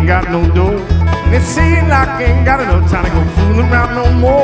ain't got no dough. And it seems like I ain't got enough time to go fooling around no more.